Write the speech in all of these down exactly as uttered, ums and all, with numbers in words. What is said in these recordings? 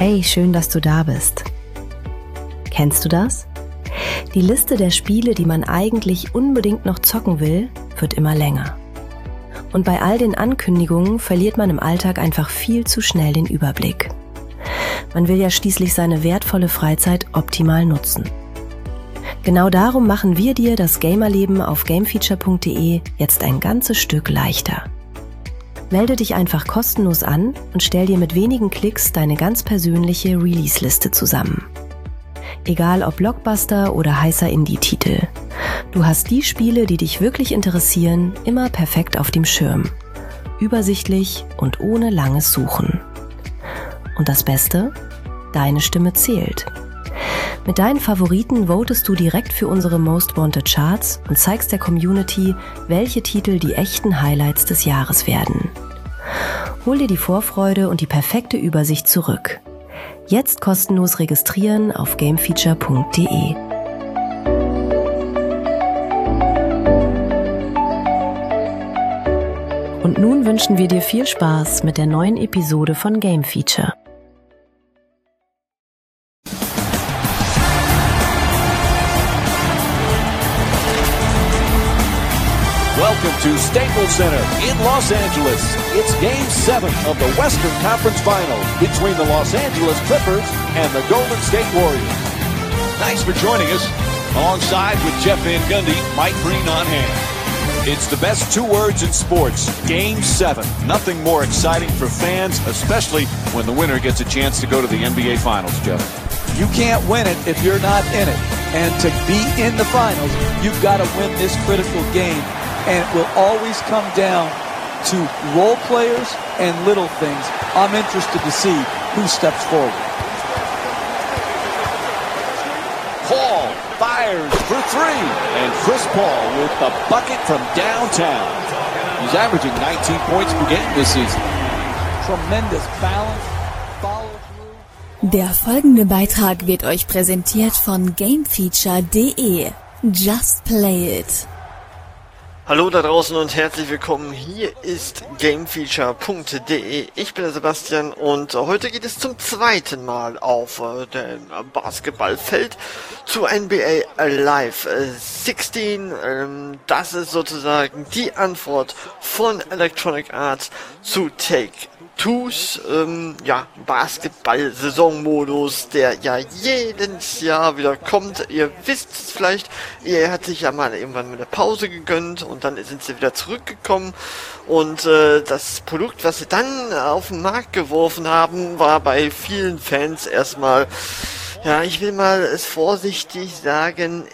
Hey, schön, dass du da bist. Kennst du das? Die Liste der Spiele, die man eigentlich unbedingt noch zocken will, wird immer länger. Und bei all den Ankündigungen verliert man im Alltag einfach viel zu schnell den Überblick. Man will ja schließlich seine wertvolle Freizeit optimal nutzen. Genau darum machen wir dir das Gamerleben auf gamefeature punkt de jetzt ein ganzes Stück leichter. Melde dich einfach kostenlos an und stell dir mit wenigen Klicks deine ganz persönliche Release-Liste zusammen. Egal ob Blockbuster oder heißer Indie-Titel. Du hast die Spiele, die dich wirklich interessieren, immer perfekt auf dem Schirm. Übersichtlich und ohne langes Suchen. Und das Beste? Deine Stimme zählt. Mit deinen Favoriten votest du direkt für unsere Most Wanted Charts und zeigst der Community, welche Titel die echten Highlights des Jahres werden. Hol dir die Vorfreude und die perfekte Übersicht zurück. Jetzt kostenlos registrieren auf gamefeature punkt de. Und nun wünschen wir dir viel Spaß mit der neuen Episode von Game Feature. Welcome to Staples Center in Los Angeles. It's Game seven of the Western Conference Finals between the Los Angeles Clippers and the Golden State Warriors. Thanks for joining us. Alongside with Jeff Van Gundy, Mike Breen on hand. It's the best two words in sports, Game seven. Nothing more exciting for fans, especially when the winner gets a chance to go to the N B A Finals, Jeff. You can't win it if you're not in it. And to be in the finals, you've got to win this critical game. And it will always come down to role players and little things. I'm interested to see who steps forward. Paul fires for three. And Chris Paul with the bucket from downtown. He's averaging nineteen points per game this season. Tremendous balance, follow through. Der folgende Beitrag wird euch präsentiert von gamefeature punkt de. Just play it. Hallo da draußen und herzlich willkommen. Hier ist gamefeature punkt de. Ich bin der Sebastian und heute geht es zum zweiten Mal auf äh, dem Basketballfeld zu N B A Live sechzehn. Ähm, das ist sozusagen die Antwort von Electronic Arts zu Take-Two's ähm, ja, Basketball-Saisonmodus, der ja jedes Jahr wieder kommt. Ihr wisst es vielleicht, er hat sich ja mal irgendwann mit einer Pause gegönnt und dann sind sie wieder zurückgekommen und äh, das Produkt, was sie dann auf den Markt geworfen haben, war bei vielen Fans erstmal, ja, ich will mal es vorsichtig sagen,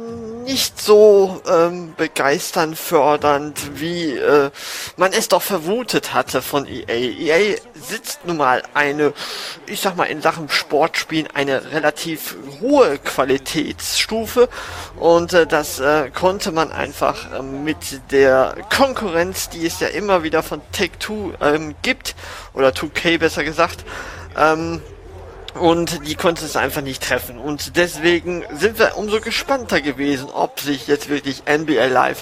nicht so ähm, begeisternd fördernd, wie äh, man es doch vermutet hatte von E A. E A sitzt nun mal eine, ich sag mal in Sachen Sportspielen, eine relativ hohe Qualitätsstufe und äh, das äh, konnte man einfach äh, mit der Konkurrenz, die es ja immer wieder von Take-Two ähm, gibt, oder zwei K besser gesagt, ähm, und die konnte es einfach nicht treffen. Und deswegen sind wir umso gespannter gewesen, ob sich jetzt wirklich N B A Live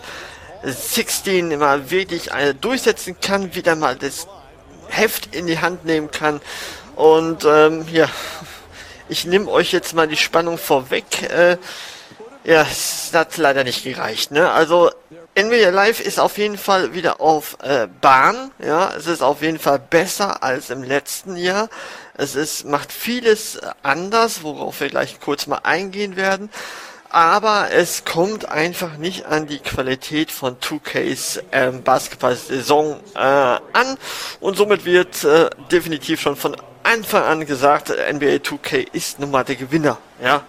sechzehn mal wirklich äh, durchsetzen kann, wieder mal das Heft in die Hand nehmen kann. Und ähm, ja, ich nehme euch jetzt mal die Spannung vorweg. Äh, ja, es hat leider nicht gereicht, ne? Also N B A Live ist auf jeden Fall wieder auf äh, Bahn. Ja, es ist auf jeden Fall besser als im letzten Jahr. Es ist, macht vieles anders, worauf wir gleich kurz mal eingehen werden. Aber es kommt einfach nicht an die Qualität von zwei Ks ähm, Basketball-Saison äh, an. Und somit wird äh, definitiv schon von Anfang an gesagt, N B A zwei K ist nun mal der Gewinner. Ja.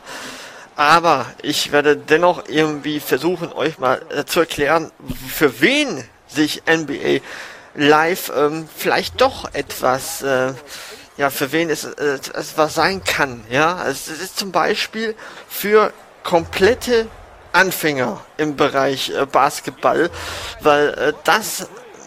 Aber ich werde dennoch irgendwie versuchen, euch mal äh, zu erklären, für wen sich N B A Live ähm, vielleicht doch etwas... Äh, ja, für wen es, äh, es was sein kann, ja. Es ist zum Beispiel für komplette Anfänger im Bereich äh, Basketball, weil äh, das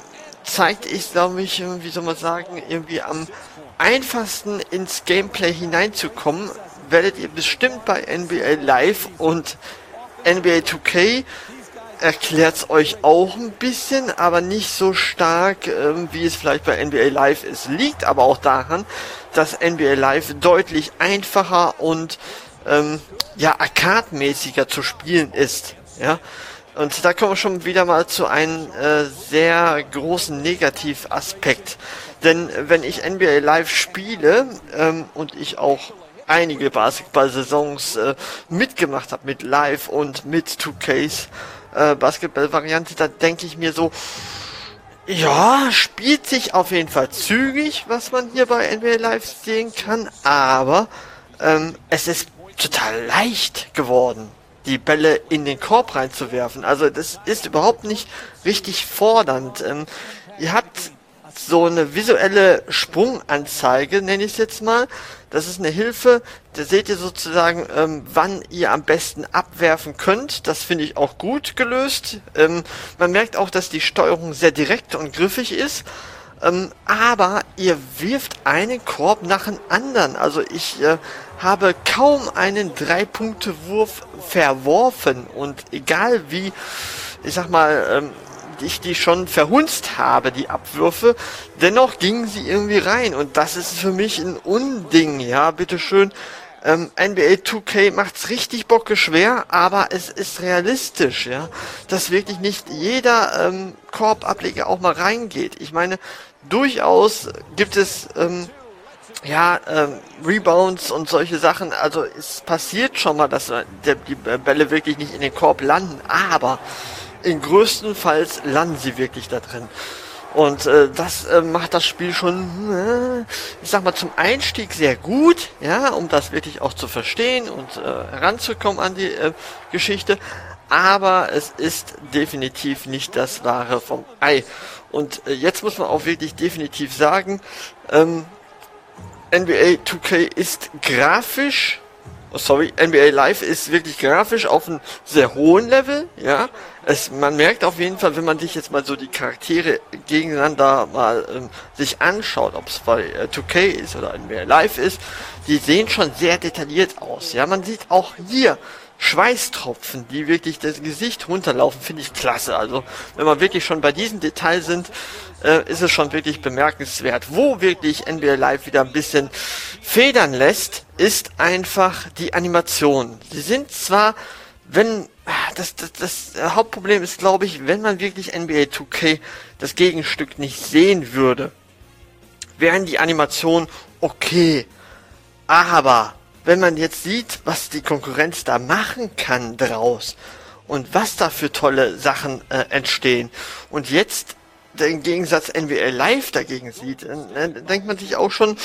zeigt, ich glaube ich, wie soll man sagen, irgendwie am einfachsten ins Gameplay hineinzukommen, werdet ihr bestimmt bei N B A Live und N B A zwei K erklärt es euch auch ein bisschen, aber nicht so stark, ähm, wie es vielleicht bei N B A Live ist. Liegt aber auch daran, dass N B A Live deutlich einfacher und ähm, ja, arcade-mäßiger zu spielen ist. Ja, und da kommen wir schon wieder mal zu einem äh, sehr großen Negativaspekt. Denn wenn ich N B A Live spiele ähm, und ich auch einige Basketball-Saisons äh, mitgemacht habe mit Live und mit zwei Ks äh, Basketball-Variante, da denke ich mir so, ja, spielt sich auf jeden Fall zügig, was man hier bei N B A Live sehen kann, aber ähm, es ist total leicht geworden, die Bälle in den Korb reinzuwerfen. Also das ist überhaupt nicht richtig fordernd. Ähm, ihr habt so eine visuelle Sprunganzeige, nenne ich es jetzt mal. Das ist eine Hilfe, da seht ihr sozusagen, ähm, wann ihr am besten abwerfen könnt. Das finde ich auch gut gelöst. Ähm, man merkt auch, dass die Steuerung sehr direkt und griffig ist. Ähm, aber ihr wirft einen Korb nach dem anderen. Also ich äh, habe kaum einen Drei-Punkte-Wurf verworfen. Und egal wie, ich sag mal, ähm, ich die schon verhunzt habe, die Abwürfe, dennoch gingen sie irgendwie rein und das ist für mich ein Unding, ja, bitteschön. Ähm, N B A zwei K macht's richtig bocke schwer, aber es ist realistisch, ja, dass wirklich nicht jeder ähm, Korbableger auch mal reingeht. Ich meine, durchaus gibt es ähm, ja, ähm, Rebounds und solche Sachen, also es passiert schon mal, dass der, die Bälle wirklich nicht in den Korb landen, aber in größtenfalls landen sie wirklich da drin. Und äh, das äh, macht das Spiel schon, äh, ich sag mal, zum Einstieg sehr gut, ja, um das wirklich auch zu verstehen und äh, heranzukommen an die äh, Geschichte. Aber es ist definitiv nicht das Wahre vom Ei. Und äh, jetzt muss man auch wirklich definitiv sagen, ähm, N B A zwei K ist grafisch, oh sorry, N B A Live ist wirklich grafisch auf einem sehr hohen Level, ja. Es, man merkt auf jeden Fall, wenn man sich jetzt mal so die Charaktere gegeneinander mal ähm, sich anschaut, ob es bei äh, zwei K ist oder N B A Live ist, die sehen schon sehr detailliert aus, ja. Man sieht auch hier Schweißtropfen, die wirklich das Gesicht runterlaufen, finde ich klasse. Also, wenn wir wirklich schon bei diesem Detail sind, äh, ist es schon wirklich bemerkenswert. Wo wirklich N B A Live wieder ein bisschen federn lässt, ist einfach die Animation. Sie sind zwar, wenn, das, das, das Hauptproblem ist, glaube ich, wenn man wirklich N B A zwei K das Gegenstück nicht sehen würde, wären die Animationen okay. Aber wenn man jetzt sieht, was die Konkurrenz da machen kann draus und was da für tolle Sachen äh, entstehen und jetzt im Gegensatz N B A Live dagegen sieht, dann, dann denkt man sich auch schon,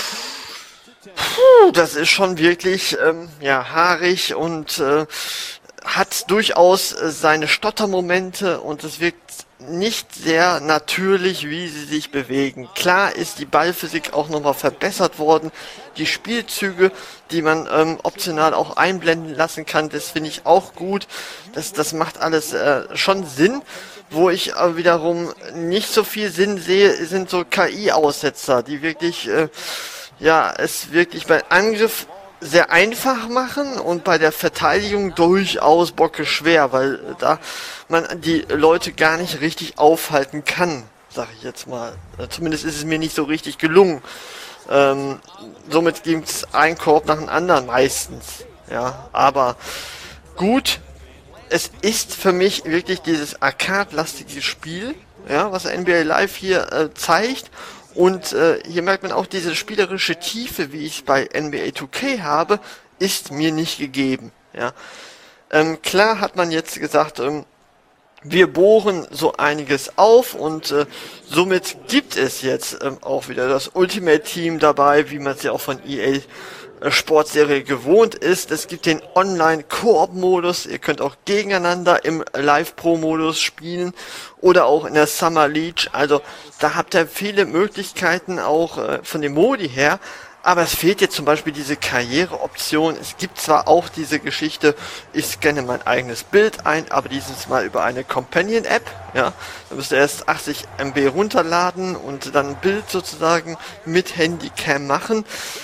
puh, das ist schon wirklich ähm, ja haarig und äh, hat durchaus äh, seine Stottermomente und es wirkt nicht sehr natürlich, wie sie sich bewegen. Klar ist die Ballphysik auch nochmal verbessert worden. Die Spielzüge, die man ähm, optional auch einblenden lassen kann, das finde ich auch gut. Das, das macht alles äh, schon Sinn. Wo ich äh, wiederum nicht so viel Sinn sehe, sind so K I-Aussetzer, die wirklich, äh, ja, es wirklich beim Angriff sehr einfach machen und bei der Verteidigung durchaus bocke schwer, weil da man die Leute gar nicht richtig aufhalten kann, sag ich jetzt mal. Zumindest ist es mir nicht so richtig gelungen. Ähm, somit gibt's einen Korb nach dem anderen meistens. Ja, aber gut, es ist für mich wirklich dieses arcade-lastige Spiel, ja, was N B A Live hier äh, zeigt. Und äh, hier merkt man auch, diese spielerische Tiefe, wie ich bei N B A zwei K habe, ist mir nicht gegeben. Ja, ähm, klar hat man jetzt gesagt, ähm, wir bohren so einiges auf und äh, somit gibt es jetzt ähm, auch wieder das Ultimate Team dabei, wie man es ja auch von E A Sportserie gewohnt ist. Es gibt den Online-Koop-Modus. Ihr könnt auch gegeneinander im Live-Pro-Modus spielen oder auch in der Summer League. Also da habt ihr viele Möglichkeiten auch äh, von dem Modi her. Aber es fehlt jetzt zum Beispiel diese Karriereoption. Es gibt zwar auch diese Geschichte, ich scanne mein eigenes Bild ein, aber dieses Mal über eine Companion-App. Ja, da müsst ihr erst achtzig Megabyte runterladen und dann ein Bild sozusagen mit Handycam machen.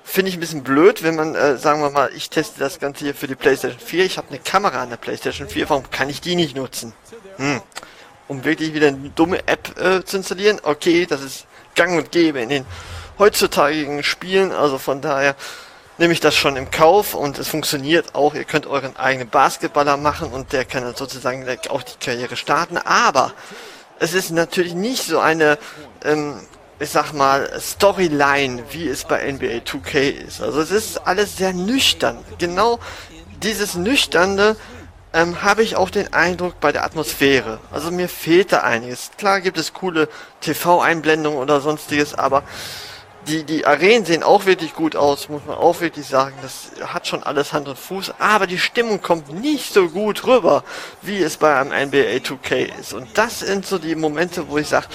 finde ich ein bisschen blöd, wenn man, äh, sagen wir mal, ich teste das Ganze hier für die PlayStation vier. Ich habe eine Kamera an der PlayStation vier. Warum kann ich die nicht nutzen? Hm. Um wirklich wieder eine dumme App äh, zu installieren? Okay, das ist gang und gäbe in den heutzutage Spielen. Also von daher nehme ich das schon im Kauf und es funktioniert auch. Ihr könnt euren eigenen Basketballer machen und der kann dann sozusagen auch die Karriere starten. Aber es ist natürlich nicht so eine, ähm, ich sag mal, Storyline, wie es bei N B A zwei K ist. Also es ist alles sehr nüchtern. Genau dieses Nüchterne ähm, habe ich auch den Eindruck bei der Atmosphäre. Also mir fehlt da einiges. Klar gibt es coole T V-Einblendungen oder sonstiges, aber Die, die Arenen sehen auch wirklich gut aus, muss man auch wirklich sagen. Das hat schon alles Hand und Fuß, aber die Stimmung kommt nicht so gut rüber, wie es bei einem N B A zwei K ist. Und das sind so die Momente, wo ich sage,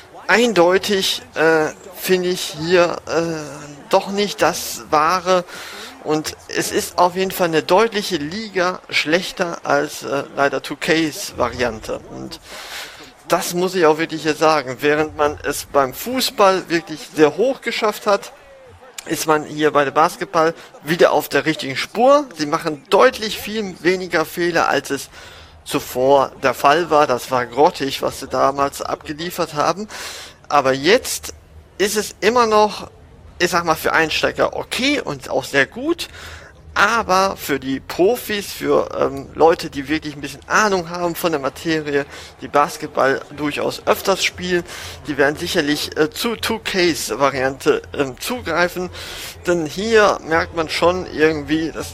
eindeutig äh, finde ich hier äh, doch nicht das Wahre. Und es ist auf jeden Fall eine deutliche Liga schlechter als äh, leider zwei Ks Variante. Und das muss ich auch wirklich hier sagen. Während man es beim Fußball wirklich sehr hoch geschafft hat, ist man hier bei dem Basketball wieder auf der richtigen Spur. Sie machen deutlich viel weniger Fehler, als es zuvor der Fall war. Das war grottig, was sie damals abgeliefert haben. Aber jetzt ist es immer noch, ich sag mal, für Einsteiger okay und auch sehr gut. Aber für die Profis, für ähm, Leute, die wirklich ein bisschen Ahnung haben von der Materie, die Basketball durchaus öfters spielen, die werden sicherlich äh, zu zwei Ks Variante ähm, zugreifen. Denn hier merkt man schon irgendwie, dass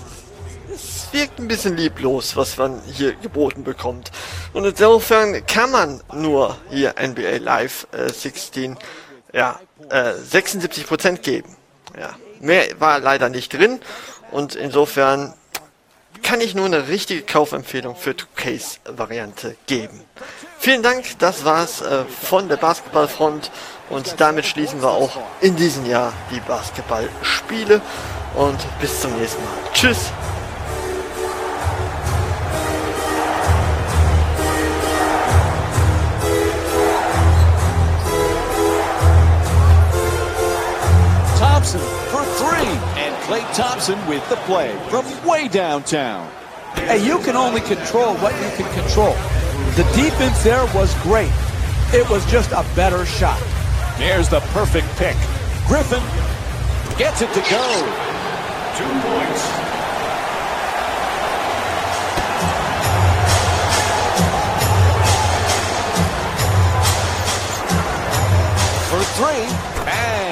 es wirkt ein bisschen lieblos, was man hier geboten bekommt. Und insofern kann man nur hier N B A Live äh, sechzehn, ja, äh, sechsundsiebzig Prozent geben. Ja, mehr war leider nicht drin. Und insofern kann ich nur eine richtige Kaufempfehlung für zwei Ks Variante geben. Vielen Dank, das war's äh, von der Basketballfront und damit schließen wir auch in diesem Jahr die Basketballspiele und bis zum nächsten Mal. Tschüss! Thompson for three, and Klay Thompson with the play from way downtown. Hey, you can only control what you can control. The defense there was great. It was just a better shot. There's the perfect pick. Griffin gets it to go. Two points. For three, and